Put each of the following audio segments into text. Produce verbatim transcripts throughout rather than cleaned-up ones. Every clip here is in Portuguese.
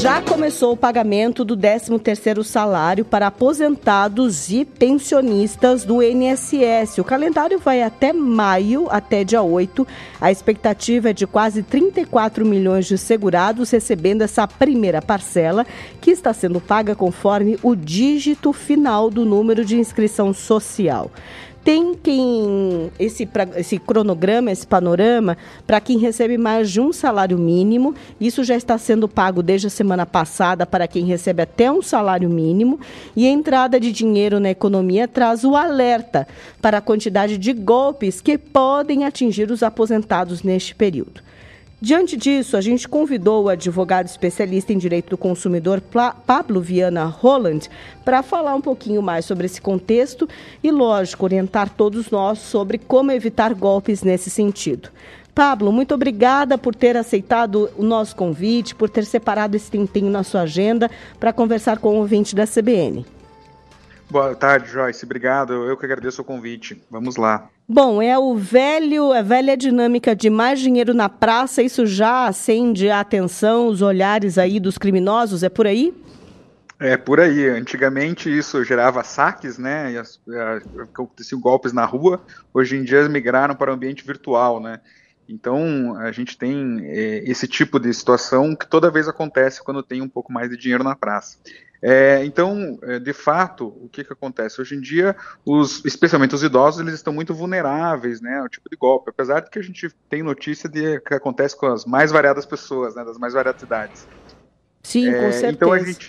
Já começou o pagamento do décimo terceiro salário para aposentados e pensionistas do I N S S. O calendário vai até maio, até dia oito. A expectativa é de quase trinta e quatro milhões de segurados recebendo essa primeira parcela, que está sendo paga conforme o dígito final do número de inscrição social. Tem quem, esse, esse cronograma, esse panorama, para quem recebe mais de um salário mínimo. Isso já está sendo pago desde a semana passada para quem recebe até um salário mínimo. E a entrada de dinheiro na economia traz o alerta para a quantidade de golpes que podem atingir os aposentados neste período. Diante disso, a gente convidou o advogado especialista em direito do consumidor, Pablo Viana Roland, para falar um pouquinho mais sobre esse contexto e, lógico, orientar todos nós sobre como evitar golpes nesse sentido. Pablo, muito obrigada por ter aceitado o nosso convite, por ter separado esse tempinho na sua agenda para conversar com o ouvinte da C B N. Boa tarde, Joyce. Obrigado. Eu que agradeço o convite. Vamos lá. Bom, é o velho, a velha dinâmica de mais dinheiro na praça. Isso já acende a atenção, os olhares aí dos criminosos, é por aí? É por aí. Antigamente isso gerava saques, né? E as, aconteciam golpes na rua. Hoje em dia migraram para o ambiente virtual, né? Então a gente tem é, esse tipo de situação que toda vez acontece quando tem um pouco mais de dinheiro na praça. É, então, de fato, o que, que acontece? Hoje em dia, os, especialmente os idosos, eles estão muito vulneráveis, né, ao tipo de golpe, apesar de que a gente tem notícia de que acontece com as mais variadas pessoas, né, das mais variadas idades. Sim, é, com certeza. Então, a gente,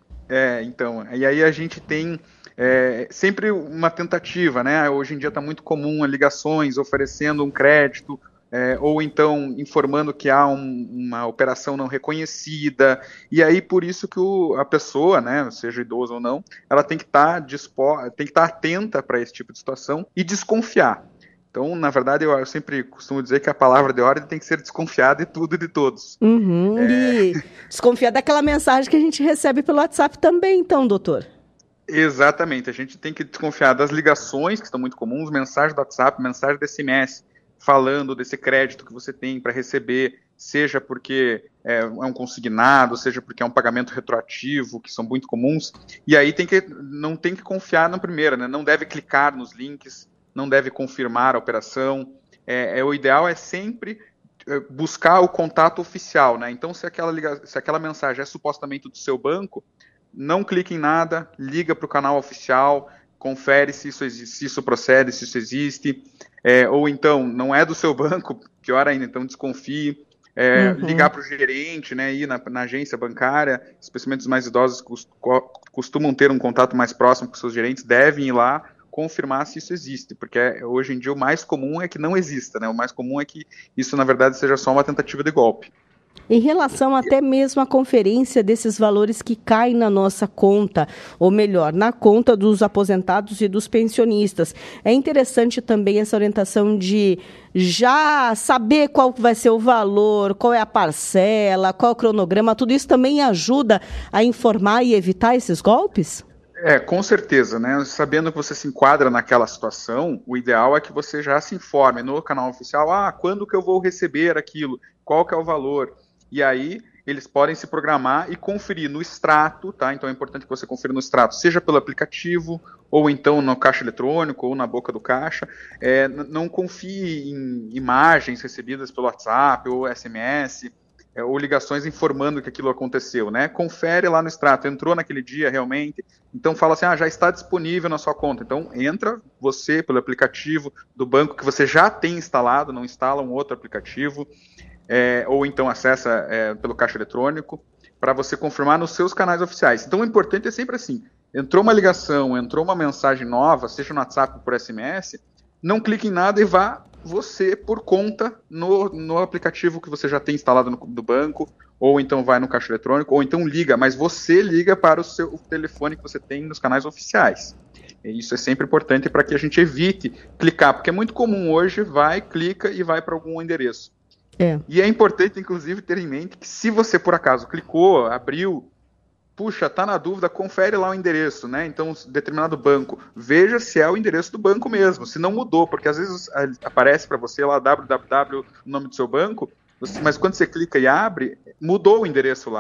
é, então, e aí a gente tem é, sempre uma tentativa, né, hoje em dia está muito comum ligações oferecendo um crédito, É, ou então informando que há um, uma operação não reconhecida, e aí por isso que o, a pessoa, né, seja idosa ou não, ela tem que estar tá tem que estar tá atenta para esse tipo de situação e desconfiar. Então, na verdade, eu, eu sempre costumo dizer que a palavra de ordem tem que ser desconfiar de tudo e de todos. Uhum, é... E desconfiar daquela mensagem que a gente recebe pelo WhatsApp também, então, doutor? Exatamente, a gente tem que desconfiar das ligações, que estão muito comuns, mensagens do WhatsApp, mensagem do S M S, falando desse crédito que você tem para receber, seja porque é, é um consignado, seja porque é um pagamento retroativo, que são muito comuns, e aí tem que, não tem que confiar na primeira, né? Não deve clicar nos links, não deve confirmar a operação, é, é, o ideal é sempre buscar o contato oficial, né? Então, se aquela, liga, se aquela mensagem é supostamente do seu banco, não clique em nada, liga para o canal oficial, confere se isso, se isso procede, se isso existe, é, ou então não é do seu banco, pior ainda, então desconfie, é, uhum. ligar para o gerente, né, ir na, na agência bancária, especialmente os mais idosos costumam ter um contato mais próximo com seus gerentes, devem ir lá confirmar se isso existe, porque hoje em dia o mais comum é que não exista, né, o mais comum é que isso na verdade seja só uma tentativa de golpe. Em relação até mesmo à conferência desses valores que caem na nossa conta, ou melhor, na conta dos aposentados e dos pensionistas, é interessante também essa orientação de já saber qual vai ser o valor, qual é a parcela, qual é o cronograma, tudo isso também ajuda a informar e evitar esses golpes? É, com certeza, né? Sabendo que você se enquadra naquela situação, o ideal é que você já se informe no canal oficial, ah, quando que eu vou receber aquilo, qual que é o valor. E aí, eles podem se programar e conferir no extrato, tá? Então é importante que você confira no extrato, seja pelo aplicativo, ou então no caixa eletrônico, ou na boca do caixa. É, não confie em imagens recebidas pelo WhatsApp, ou S M S, é, ou ligações informando que aquilo aconteceu, né? Confere lá no extrato, entrou naquele dia realmente, então fala assim, ah, já está disponível na sua conta. Então entra você pelo aplicativo do banco que você já tem instalado, não instala um outro aplicativo, É, ou então acessa é, pelo caixa eletrônico, para você confirmar nos seus canais oficiais. Então o importante é sempre assim, entrou uma ligação, entrou uma mensagem nova, seja no WhatsApp ou por S M S, não clique em nada e vá você por conta no, no aplicativo que você já tem instalado no, no banco, ou então vai no caixa eletrônico, ou então liga, mas você liga para o seu o telefone que você tem nos canais oficiais. E isso é sempre importante para que a gente evite clicar, porque é muito comum hoje, vai, clica e vai para algum endereço. É. E é importante, inclusive, ter em mente que se você, por acaso, clicou, abriu, puxa, tá na dúvida, confere lá o endereço, né? Então, determinado banco, veja se é o endereço do banco mesmo, se não mudou, porque às vezes aparece para você lá www, o nome do seu banco, mas quando você clica e abre, mudou o endereço lá.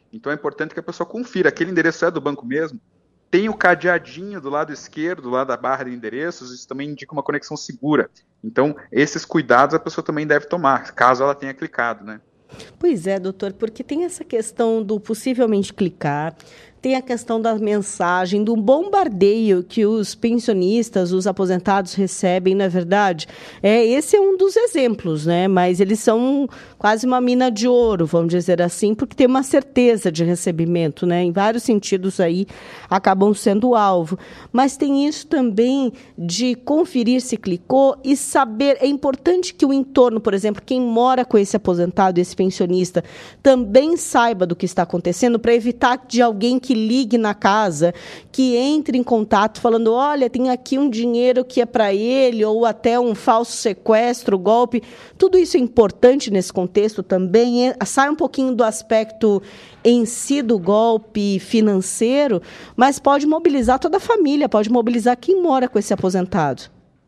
Então é importante que a pessoa confira, aquele endereço é do banco mesmo? Tem o cadeadinho do lado esquerdo, do lado da barra de endereços, isso também indica uma conexão segura. Então, esses cuidados a pessoa também deve tomar, caso ela tenha clicado, né? Pois é, doutor, porque tem essa questão do possivelmente clicar, tem a questão da mensagem, do bombardeio que os pensionistas, os aposentados recebem, não é verdade? É, esse é um dos exemplos, né? Mas eles são quase uma mina de ouro, vamos dizer assim, porque tem uma certeza de recebimento, né? Em vários sentidos aí acabam sendo alvo. Mas tem isso também de conferir se clicou e saber, é importante que o entorno, por exemplo, quem mora com esse aposentado, esse pensionista, também saiba do que está acontecendo para evitar de alguém que ligue na casa, que entre em contato falando, olha, tem aqui um dinheiro que é para ele, ou até um falso sequestro, golpe. Tudo isso é importante nesse contexto também. É, sai um pouquinho do aspecto em si do golpe financeiro, mas pode mobilizar toda a família, pode mobilizar quem mora com esse aposentado.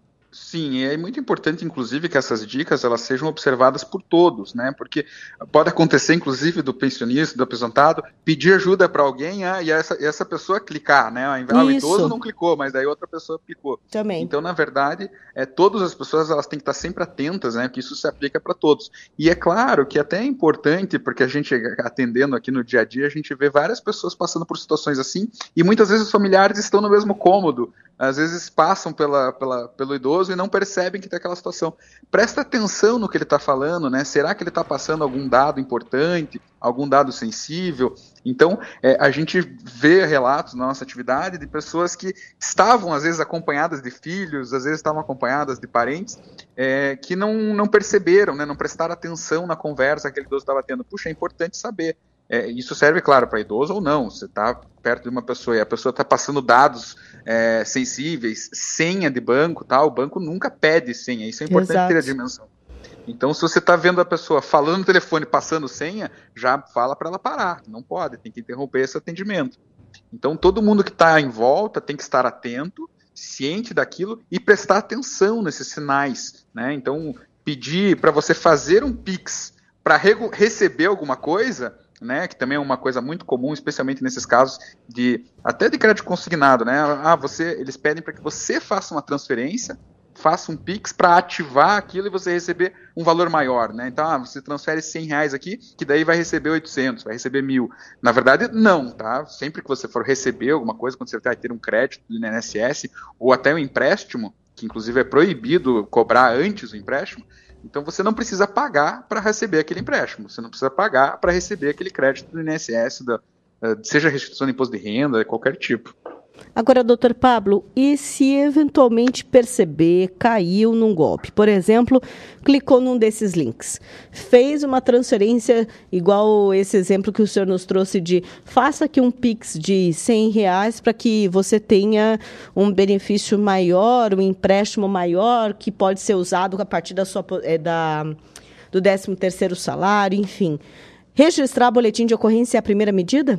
Sim, é muito importante, inclusive, que essas dicas elas sejam observadas por todos, né? Porque pode acontecer, inclusive, do pensionista, do aposentado, pedir ajuda para alguém ah, e essa, essa pessoa clicar, né? Ah, o idoso não clicou, mas daí outra pessoa clicou. Também. Então, na verdade, é, todas as pessoas elas têm que estar sempre atentas, né? Que isso se aplica para todos. E é claro que até é importante, porque a gente, atendendo aqui no dia a dia, a gente vê várias pessoas passando por situações assim, e muitas vezes os familiares estão no mesmo cômodo, às vezes passam pela, pela, pelo idoso e não percebem que tem aquela situação. Presta atenção no que ele está falando, né? Será que ele está passando algum dado importante, algum dado sensível? Então, é, a gente vê relatos na nossa atividade de pessoas que estavam, às vezes, acompanhadas de filhos, às vezes estavam acompanhadas de parentes, é, que não, não perceberam, né? Não prestaram atenção na conversa que aquele idoso estava tendo. Puxa, é importante saber. É, isso serve, claro, para idoso ou não. Você está perto de uma pessoa e a pessoa está passando dados é, sensíveis, senha de banco, tá? O banco nunca pede senha, isso é importante. Exato. Ter a dimensão. Então, se você está vendo a pessoa falando no telefone, passando senha, já fala para ela parar. Não pode, tem que interromper esse atendimento. Então, todo mundo que está em volta tem que estar atento, ciente daquilo e prestar atenção nesses sinais, né? Então, pedir para você fazer um Pix para re- receber alguma coisa, né, que também é uma coisa muito comum, especialmente nesses casos de até de crédito consignado, né? Ah, você, eles pedem para que você faça uma transferência, faça um Pix para ativar aquilo e você receber um valor maior, né? Então, ah, você transfere cem reais aqui, que daí vai receber oitocentos, vai receber mil. Na verdade, não, tá? Sempre que você for receber alguma coisa, quando você vai ter um crédito do I N S S ou até um empréstimo, que inclusive é proibido cobrar antes o empréstimo, então você não precisa pagar para receber aquele empréstimo, você não precisa pagar para receber aquele crédito do I N S S, da, seja restituição de imposto de renda, qualquer tipo. Agora, doutor Pablo, e se eventualmente perceber, caiu num golpe? Por exemplo, clicou num desses links, fez uma transferência igual esse exemplo que o senhor nos trouxe de faça aqui um Pix de cem reais para que você tenha um benefício maior, um empréstimo maior que pode ser usado a partir da sua, é, da, do décimo terceiro salário, enfim. Registrar boletim de ocorrência é a primeira medida?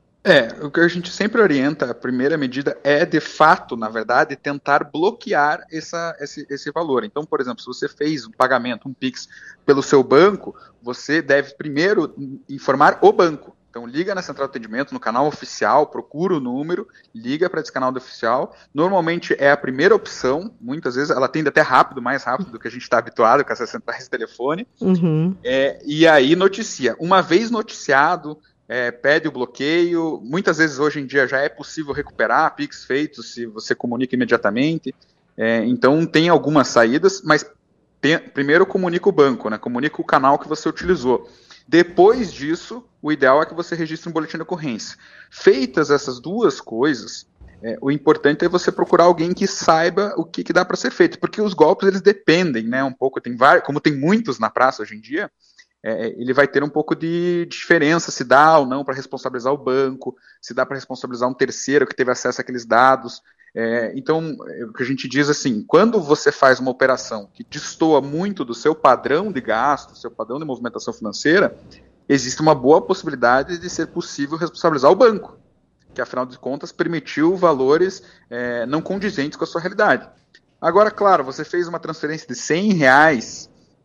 É, o que a gente sempre orienta, a primeira medida é, de fato, na verdade, tentar bloquear essa, esse, esse valor. Então, por exemplo, se você fez um pagamento, um Pix pelo seu banco, você deve primeiro informar o banco. Então, liga na central de atendimento, no canal oficial, procura o número, liga para esse canal oficial. Normalmente é a primeira opção, muitas vezes ela atende até rápido, mais rápido do que a gente está habituado com essas centrais de telefone. Uhum. É, e aí noticia. Uma vez noticiado, É, pede o bloqueio, muitas vezes hoje em dia já é possível recuperar Pix feitos se você comunica imediatamente, é, então tem algumas saídas, mas tem, primeiro comunica o banco, né, comunica o canal que você utilizou. Depois disso, o ideal é que você registre um boletim de ocorrência. Feitas essas duas coisas, é, o importante é você procurar alguém que saiba o que, que dá para ser feito, porque os golpes eles dependem, né, um pouco, tem vários, como tem muitos na praça hoje em dia, É, ele vai ter um pouco de diferença se dá ou não para responsabilizar o banco, se dá para responsabilizar um terceiro que teve acesso àqueles dados. É, então, o que a gente diz assim, quando você faz uma operação que destoa muito do seu padrão de gasto, do seu padrão de movimentação financeira, existe uma boa possibilidade de ser possível responsabilizar o banco, que afinal de contas permitiu valores é, não condizentes com a sua realidade. Agora, claro, você fez uma transferência de cem reais,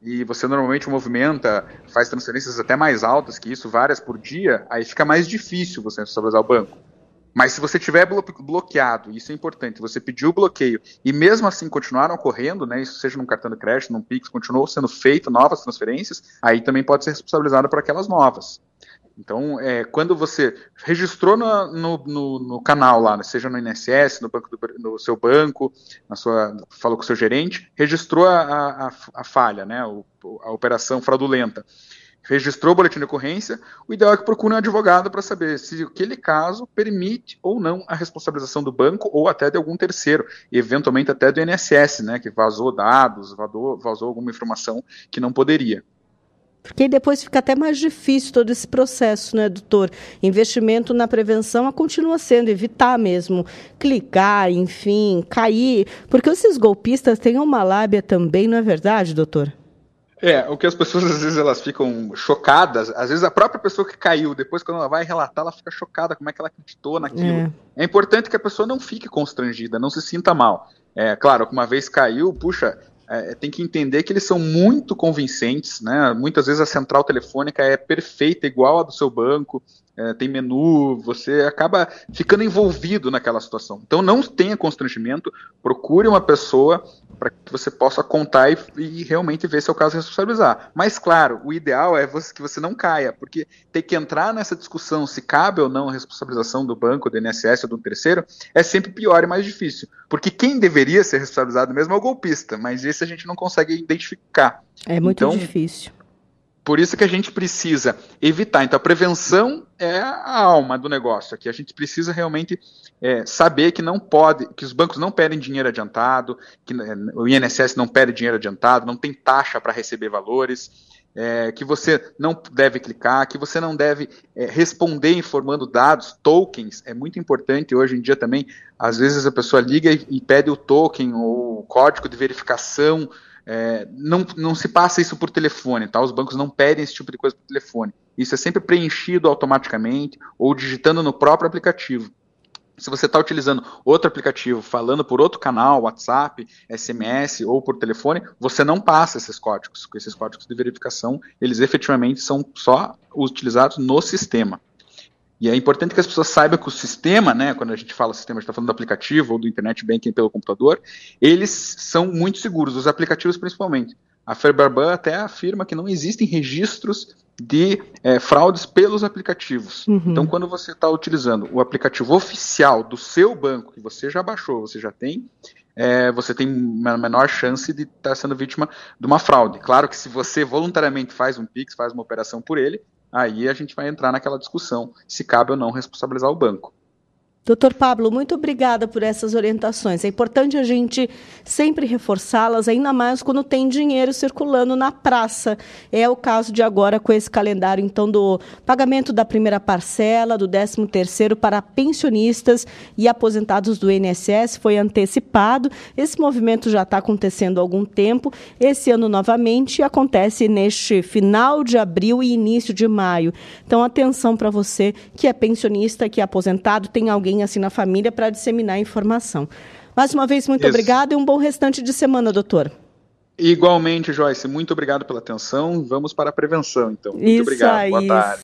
e você normalmente movimenta, faz transferências até mais altas que isso, várias por dia, aí fica mais difícil você responsabilizar o banco. Mas se você tiver blo- bloqueado, isso é importante, você pediu o bloqueio e mesmo assim continuaram ocorrendo, né, isso seja num cartão de crédito, num Pix, continuou sendo feito novas transferências, aí também pode ser responsabilizado por aquelas novas. Então, é, quando você registrou no, no, no, no canal lá, seja no I N S S, no, banco do, no seu banco, na sua, falou com o seu gerente, registrou a, a, a falha, né, a operação fraudulenta, registrou o boletim de ocorrência, o ideal é que procure um advogado para saber se aquele caso permite ou não a responsabilização do banco ou até de algum terceiro, eventualmente até do I N S S, né, que vazou dados, vazou, vazou alguma informação que não poderia. Porque depois fica até mais difícil todo esse processo, né, doutor? Investimento na prevenção continua sendo evitar mesmo clicar, enfim, cair. Porque esses golpistas têm uma lábia também, não é verdade, doutor? É, o que as pessoas às vezes elas ficam chocadas, às vezes a própria pessoa que caiu, depois quando ela vai relatar, ela fica chocada como é que ela acreditou naquilo. É, é importante que a pessoa não fique constrangida, não se sinta mal. É claro, uma vez caiu, puxa, é, tem que entender que eles são muito convincentes, né? Muitas vezes a central telefônica é perfeita, igual a do seu banco, é, tem menu, você acaba ficando envolvido naquela situação. Então não tenha constrangimento, procure uma pessoa para que você possa contar e, e realmente ver se é o caso de responsabilizar. Mas, claro, o ideal é você, que você não caia, porque ter que entrar nessa discussão se cabe ou não a responsabilização do banco, do I N S S ou do terceiro, é sempre pior e mais difícil. Porque quem deveria ser responsabilizado mesmo é o golpista, mas esse a gente não consegue identificar. É muito então, difícil. Por isso que a gente precisa evitar. Então, a prevenção é a alma do negócio aqui. A gente precisa realmente é, saber que não pode, que os bancos não pedem dinheiro adiantado, que é, o I N S S não pede dinheiro adiantado, não tem taxa para receber valores, é, que você não deve clicar, que você não deve é, responder informando dados, tokens. É muito importante hoje em dia também. Às vezes a pessoa liga e, e pede o token ou o código de verificação. É, não, não se passa isso por telefone, tá? Os bancos não pedem esse tipo de coisa por telefone. Isso é sempre preenchido automaticamente ou digitando no próprio aplicativo. Se você está utilizando outro aplicativo, falando por outro canal, WhatsApp, S M S ou por telefone, você não passa esses códigos, porque esses códigos de verificação, eles efetivamente são só utilizados no sistema. E é importante que as pessoas saibam que o sistema, né, quando a gente fala sistema, a gente está falando do aplicativo ou do internet banking pelo computador, eles são muito seguros, os aplicativos principalmente. A Febraban até afirma que não existem registros de é, fraudes pelos aplicativos. Uhum. Então, quando você está utilizando o aplicativo oficial do seu banco, que você já baixou, você já tem, é, você tem uma menor chance de estar tá sendo vítima de uma fraude. Claro que se você voluntariamente faz um Pix, faz uma operação por ele, aí a gente vai entrar naquela discussão se cabe ou não responsabilizar o banco. doutor Pablo, muito obrigada por essas orientações. É importante a gente sempre reforçá-las, ainda mais quando tem dinheiro circulando na praça. É o caso de agora com esse calendário, então, do pagamento da primeira parcela, do décimo terceiro para pensionistas e aposentados do I N S S, foi antecipado. Esse movimento já está acontecendo há algum tempo. Esse ano, novamente, acontece neste final de abril e início de maio. Então, atenção para você que é pensionista, que é aposentado, tem alguém assim na família para disseminar a informação. Mais uma vez, muito Isso. obrigada e um bom restante de semana, doutor. Igualmente, Joyce, muito obrigado pela atenção. Vamos para a prevenção, então. Muito Isso obrigado. aí. Boa tarde.